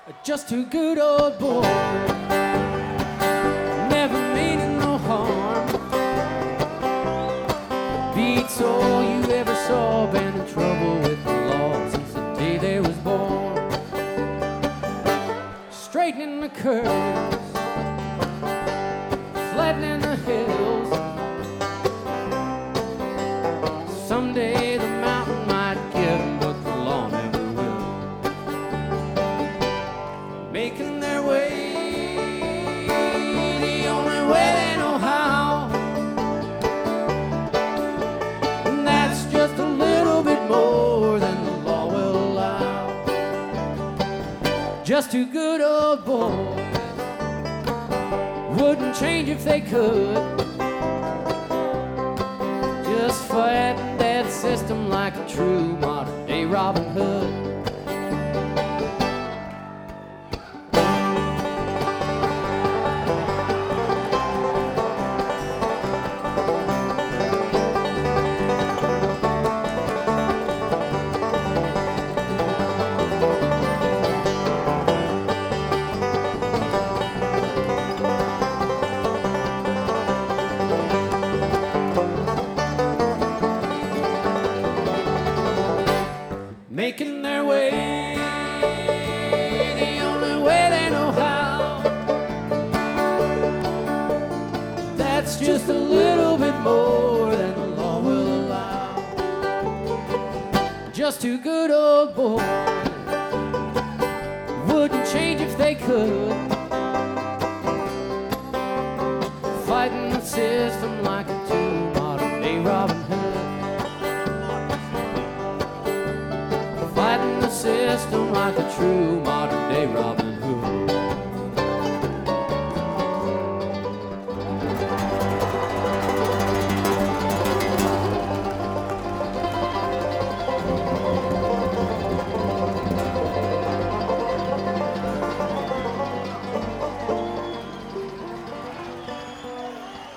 Just two good old boys, never meaning no harm. Beats all you ever saw, been in trouble with the law since the day they was born. Straightening the curves, flattening the hills. Someday the mountain might give them, but the law never will. Making their way the only way they know how, and that's just a little bit more than the law will allow. Just two good old boys, wouldn't change if they could. Just fighting that system like a true modern day Robin Hood. Making their way the only way they know how. That's just a little bit more than the law will allow. Just two good old boys, wouldn't change if they could. Fighting the system like a true modern day Robin Hood. Fighting the system like a true modern day Robin